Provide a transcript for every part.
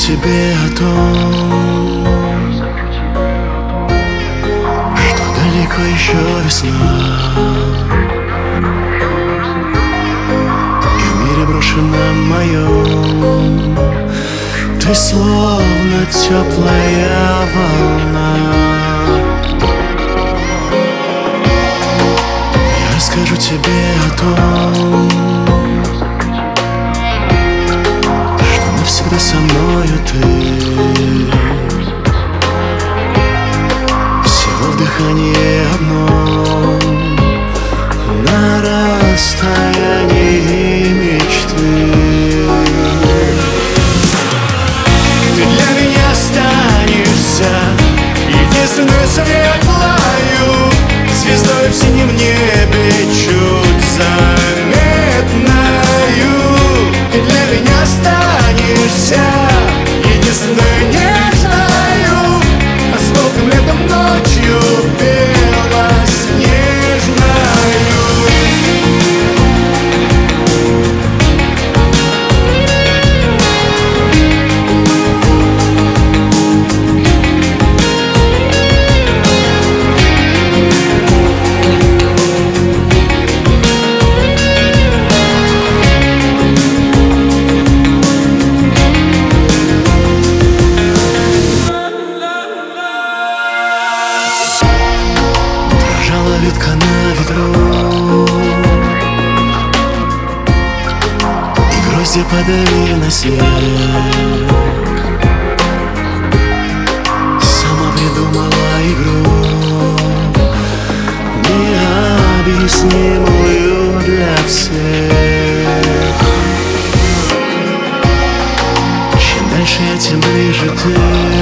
тебе о том, что далеко еще весна, и в мире брошенном моем ты словно теплая волна. Я расскажу тебе о том, что навсегда со мною ты, всего в дыхании одном, на расстоянии мечты. Ты для меня останешься единственной светлою звездой в синем небе, чуть заметною. Ты для меня останешься единственной нежною, осколком летом ночью белоснежною. Ветка на ветру, и гроздья падали на снег. Сама придумала игру, необъяснимую для всех. Чем дальше я, тем ближе ты,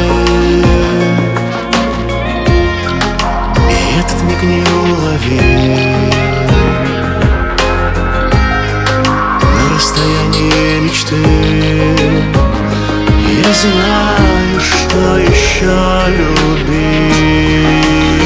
этот миг неуловим. На расстоянии мечты я знаю, что еще любить.